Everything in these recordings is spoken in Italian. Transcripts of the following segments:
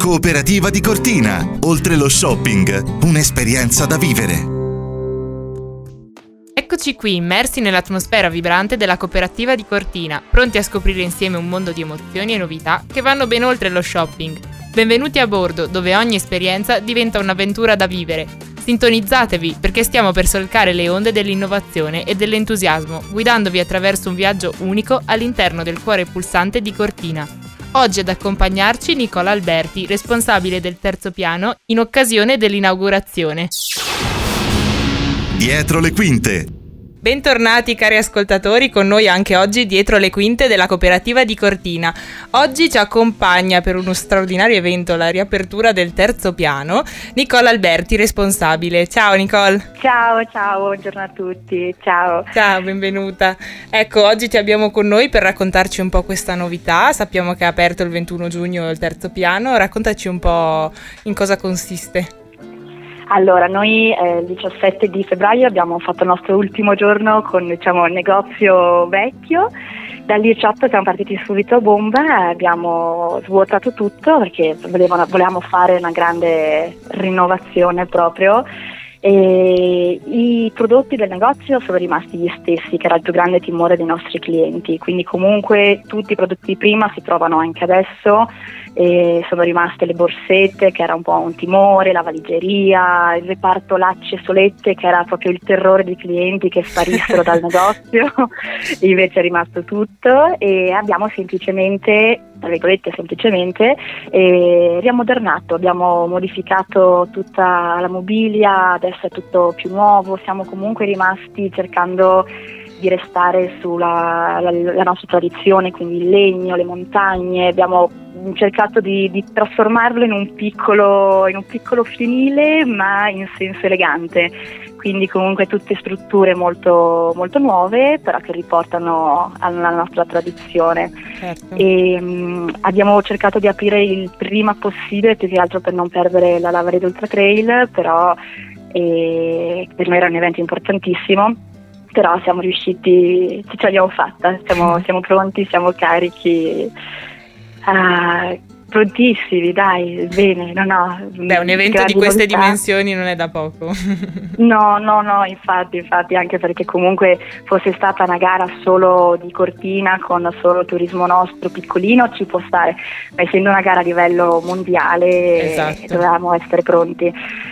Cooperativa di Cortina. Oltre lo shopping, un'esperienza da vivere. Eccoci qui, immersi nell'atmosfera vibrante della Cooperativa di Cortina, pronti a scoprire insieme un mondo di emozioni e novità che vanno ben oltre lo shopping. Benvenuti a bordo, dove ogni esperienza diventa un'avventura da vivere. Sintonizzatevi, perché stiamo per solcare le onde dell'innovazione e dell'entusiasmo, guidandovi attraverso un viaggio unico all'interno del cuore pulsante di Cortina. Oggi ad accompagnarci Nicola Alberti, responsabile del terzo piano, in occasione dell'inaugurazione. Dietro le quinte. Bentornati cari ascoltatori, con noi anche oggi dietro le quinte della Cooperativa di Cortina. Oggi ci accompagna per uno straordinario evento, la riapertura del terzo piano, Nicola Alberti, responsabile. Ciao Nicole. Ciao, buongiorno a tutti, ciao. Ciao, benvenuta. Ecco, oggi ti abbiamo con noi per raccontarci un po' questa novità. Sappiamo che è aperto il 21 giugno il terzo piano, raccontaci un po' in cosa consiste. Allora, noi il 17 di febbraio abbiamo fatto il nostro ultimo giorno con il negozio vecchio. Dal 18 siamo partiti subito a bomba, abbiamo svuotato tutto perché volevamo fare una grande rinnovazione proprio. E i prodotti del negozio sono rimasti gli stessi, che era il più grande timore dei nostri clienti, quindi comunque tutti i prodotti di prima si trovano anche adesso. E sono rimaste le borsette, che era un po' un timore, la valigeria, il reparto lacci e solette, che era proprio il terrore dei clienti che sparissero dal negozio. Invece è rimasto tutto e abbiamo semplicemente, tra virgolette riammodernato, abbiamo modificato tutta la mobilia, adesso è tutto più nuovo. Siamo comunque rimasti cercando di restare sulla la nostra tradizione, quindi il legno, le montagne. Abbiamo cercato di trasformarlo in un piccolo fienile, ma in senso elegante, quindi comunque tutte strutture molto, molto nuove, però che riportano alla nostra tradizione. Certo. E abbiamo cercato di aprire il prima possibile, più che altro per non perdere la Lavaredo Ultra Trail, però per noi era un evento importantissimo. Però siamo riusciti, ce l'abbiamo fatta, siamo pronti, siamo carichi, prontissimi, dai, bene, Beh, un evento di queste dimensioni non è da poco. No, infatti, anche perché comunque fosse stata una gara solo di Cortina, con solo turismo nostro piccolino, ci può stare, ma essendo una gara a livello mondiale, esatto, dovevamo essere pronti.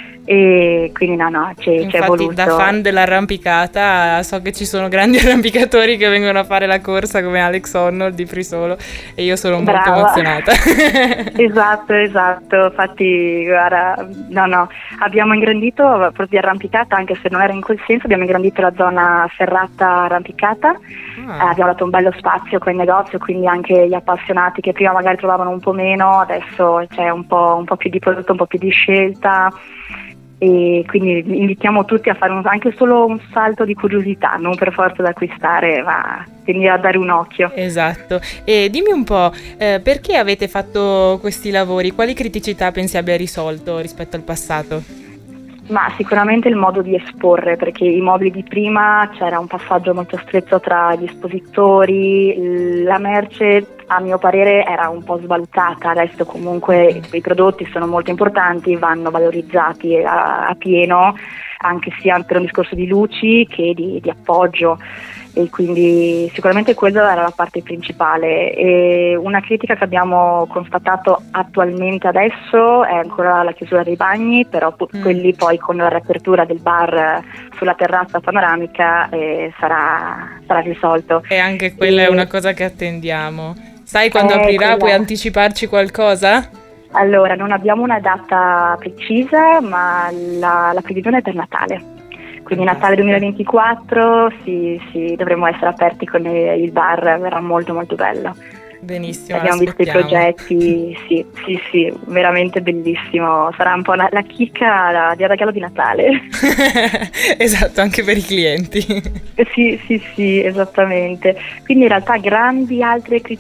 E quindi ci è voluto. Infatti, da fan dell'arrampicata, so che ci sono grandi arrampicatori che vengono a fare la corsa come Alex Honnold di Frisolo, e io sono molto emozionata. Esatto, infatti guarda, abbiamo ingrandito proprio di arrampicata, anche se non era in quel senso, abbiamo ingrandito la zona ferrata arrampicata. Abbiamo dato un bello spazio con il negozio, quindi anche gli appassionati che prima magari trovavano un po' meno, adesso c'è un po' più di prodotto, un po' più di scelta. E quindi invitiamo tutti a fare anche solo un salto di curiosità, non per forza da acquistare, ma quindi a dare un occhio. Esatto. E dimmi un po', perché avete fatto questi lavori? Quali criticità pensi abbia risolto rispetto al passato? Ma sicuramente il modo di esporre, perché i mobili di prima c'era un passaggio molto stretto tra gli espositori, la merce a mio parere era un po' svalutata. Adesso comunque i prodotti sono molto importanti, vanno valorizzati a pieno, anche sia per un discorso di luci che di appoggio, e quindi sicuramente quella era la parte principale. E una critica che abbiamo constatato attualmente adesso è ancora la chiusura dei bagni, però quelli poi con la riapertura del bar sulla terrazza panoramica sarà risolto. E anche quella è una cosa che attendiamo. Sai quando aprirà? Puoi anticiparci qualcosa? Allora, non abbiamo una data precisa, ma la previsione è per Natale. Quindi Natale 2024 sì, dovremo essere aperti con il bar, verrà molto molto bello. Benissimo, abbiamo visto i progetti, sì, veramente bellissimo. Sarà un po' la chicca di regalo di Natale. Esatto, anche per i clienti. Sì, esattamente. Quindi in realtà grandi altre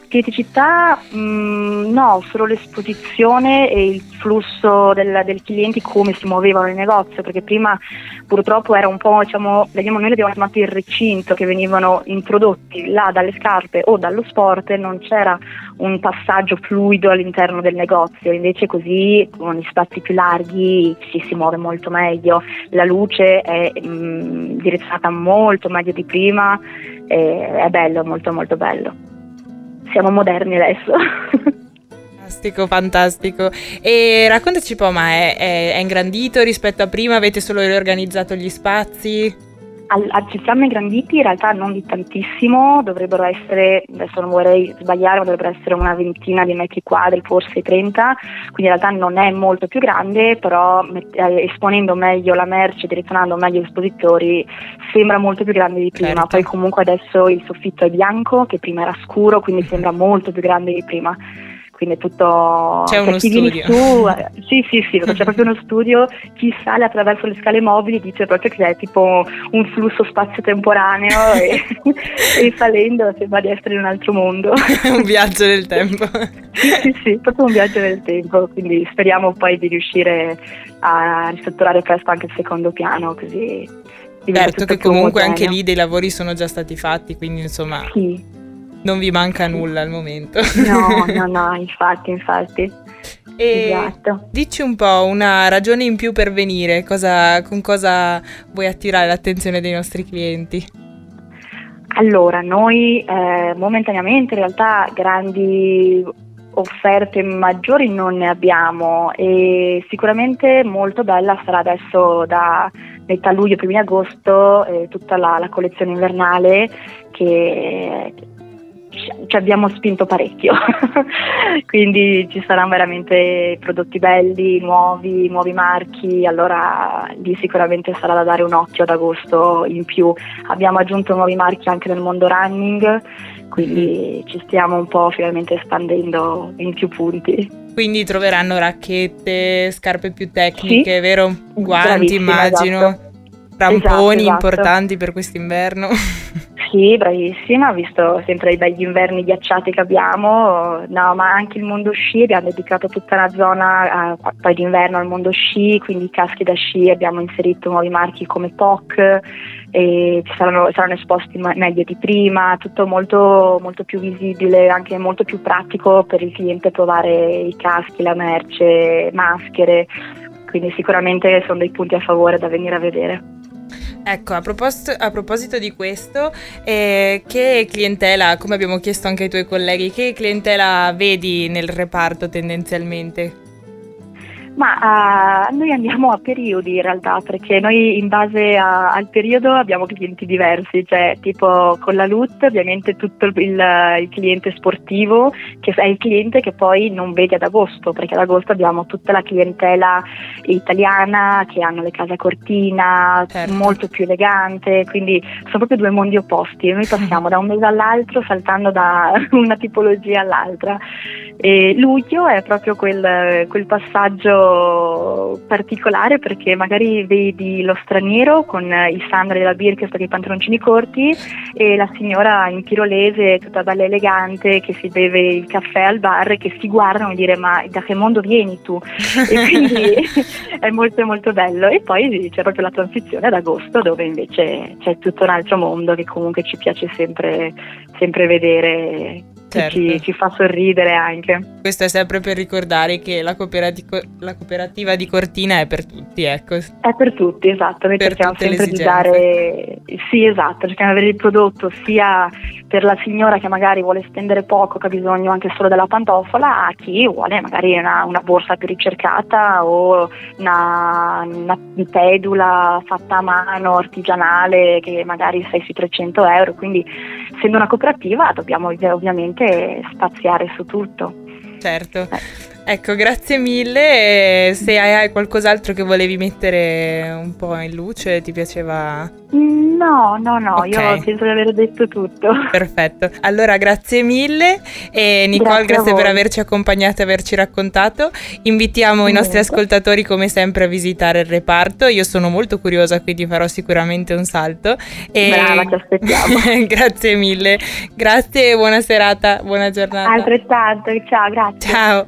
Criticità no, solo l'esposizione e il flusso del clienti, come si muovevano nel negozio, perché prima purtroppo era un po', noi l'abbiamo chiamato il recinto, che venivano introdotti là dalle scarpe o dallo sport, non c'era un passaggio fluido all'interno del negozio. Invece così, con gli spazi più larghi, si muove molto meglio, la luce è direzionata molto meglio di prima, è bello, molto molto bello. Siamo moderni adesso. Fantastico. E raccontaci un po', ma è ingrandito rispetto a prima? Avete solo riorganizzato gli spazi? Ci siamo ingranditi, in realtà non di tantissimo, dovrebbero essere, adesso non vorrei sbagliare, ma dovrebbero essere una ventina di metri quadri, forse 30, quindi in realtà non è molto più grande, però esponendo meglio la merce, direzionando meglio gli espositori, sembra molto più grande di prima. Certo. Poi comunque adesso il soffitto è bianco, che prima era scuro, quindi sembra molto più grande di prima. Quindi è tutto... C'è uno studio. Sì, c'è proprio uno studio. Chi sale attraverso le scale mobili dice proprio che è tipo un flusso spazio-temporaneo e salendo sembra di essere in un altro mondo. Un viaggio nel tempo. Sì, proprio un viaggio nel tempo, quindi speriamo poi di riuscire a ristrutturare presto anche il secondo piano, così... Certo, che comunque anche lì dei lavori sono già stati fatti, quindi insomma... Sì. Non vi manca nulla al momento. No, infatti. E esatto. Dici un po' una ragione in più per venire, con cosa vuoi attirare l'attenzione dei nostri clienti? Allora, noi momentaneamente in realtà grandi offerte maggiori non ne abbiamo, e sicuramente molto bella sarà adesso da metà luglio, primi agosto, tutta la collezione invernale che ci abbiamo spinto parecchio. Quindi ci saranno veramente prodotti belli, nuovi marchi, allora lì sicuramente sarà da dare un occhio ad agosto. In più abbiamo aggiunto nuovi marchi anche nel mondo running, quindi ci stiamo un po' finalmente espandendo in più punti. Quindi troveranno racchette, scarpe più tecniche, sì, vero? Guanti, immagino, esatto. Ramponi importanti per quest'inverno. Sì, bravissima, visto sempre i begli inverni ghiacciati che abbiamo, no, ma anche il mondo sci, abbiamo dedicato tutta una zona poi d'inverno al mondo sci, quindi caschi da sci, abbiamo inserito nuovi marchi come POC, e saranno esposti meglio di prima, tutto molto, molto più visibile, anche molto più pratico per il cliente provare i caschi, la merce, maschere, quindi sicuramente sono dei punti a favore da venire a vedere. Ecco, a proposito di questo, che clientela, come abbiamo chiesto anche ai tuoi colleghi, che clientela vedi nel reparto tendenzialmente? Ma noi andiamo a periodi in realtà, perché noi in base al periodo abbiamo clienti diversi, cioè tipo con la LUT ovviamente tutto il cliente sportivo, che è il cliente che poi non vedi ad agosto, perché ad agosto abbiamo tutta la clientela italiana che hanno le case a cortina, certo, molto più elegante, quindi sono proprio due mondi opposti e noi passiamo da un mese all'altro saltando da una tipologia all'altra. E luglio è proprio quel passaggio particolare, perché magari vedi lo straniero con i sandali della Birkenstock e i pantaloncini corti e la signora in tirolese tutta bella elegante che si beve il caffè al bar e che si guardano e dire ma da che mondo vieni tu? E quindi è molto molto bello. E poi c'è proprio la transizione ad agosto, dove invece c'è tutto un altro mondo che comunque ci piace sempre vedere. Certo. Ci fa sorridere anche. Questo è sempre per ricordare che la cooperativa di Cortina è per tutti, ecco. È per tutti, esatto. Noi cerchiamo sempre di dare, sì, esatto, cerchiamo di avere il prodotto sia per la signora che magari vuole spendere poco, che ha bisogno anche solo della pantofola, a chi vuole magari una borsa più ricercata o una pedula fatta a mano, artigianale, che magari sei sui 300 euro. Quindi essendo una cooperativa dobbiamo ovviamente spaziare su tutto. Certo. Ecco, grazie mille. Se hai qualcos'altro che volevi mettere un po' in luce, ti piaceva? No, Ok. io penso di aver detto tutto. Perfetto, allora grazie mille e Nicole, grazie a per voi. averci accompagnato e averci raccontato. Invitiamo i nostri Niente. ascoltatori come sempre a visitare il reparto, io sono molto curiosa, quindi farò sicuramente un salto. Brava, ti aspettiamo. Grazie mille, grazie e buona serata, buona giornata. Altrettanto, ciao, grazie. Ciao.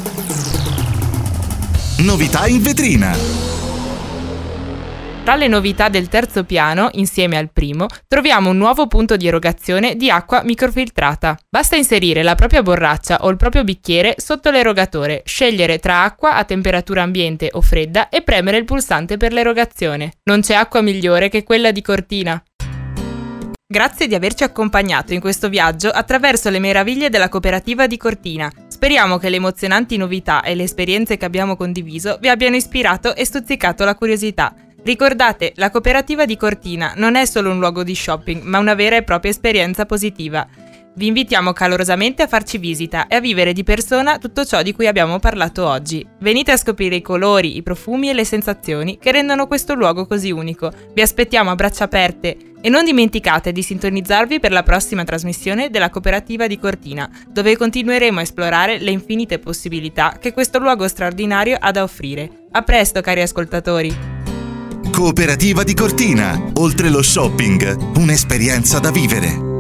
Novità in vetrina. Tra le novità del terzo piano, insieme al primo, troviamo un nuovo punto di erogazione di acqua microfiltrata. Basta inserire la propria borraccia o il proprio bicchiere sotto l'erogatore, scegliere tra acqua a temperatura ambiente o fredda e premere il pulsante per l'erogazione. Non c'è acqua migliore che quella di Cortina. Grazie di averci accompagnato in questo viaggio attraverso le meraviglie della cooperativa di Cortina. Speriamo che le emozionanti novità e le esperienze che abbiamo condiviso vi abbiano ispirato e stuzzicato la curiosità. Ricordate, la cooperativa di Cortina non è solo un luogo di shopping, ma una vera e propria esperienza positiva. Vi invitiamo calorosamente a farci visita e a vivere di persona tutto ciò di cui abbiamo parlato oggi. Venite a scoprire i colori, i profumi e le sensazioni che rendono questo luogo così unico. Vi aspettiamo a braccia aperte e non dimenticate di sintonizzarvi per la prossima trasmissione della cooperativa di Cortina, dove continueremo a esplorare le infinite possibilità che questo luogo straordinario ha da offrire. A presto, cari ascoltatori! Cooperativa di Cortina. Oltre lo shopping, un'esperienza da vivere.